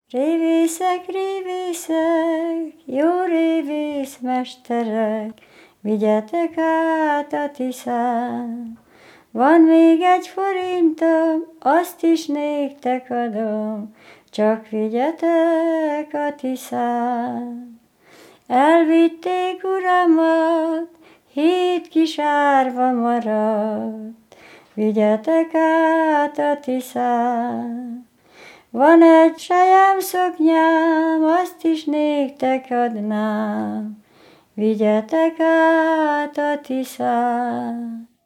Révészek, jó révészmesterek, vigyetek át a Tiszán. Van még 1 forintom, azt is néktek adom, csak vigyetek a Tiszán. Elvitték uramat, 7 kis árva maradt, vigyetek át a Tiszán. Van 1 sajámszoknyám, azt is néktek adnám, vigyetek át a Tiszán.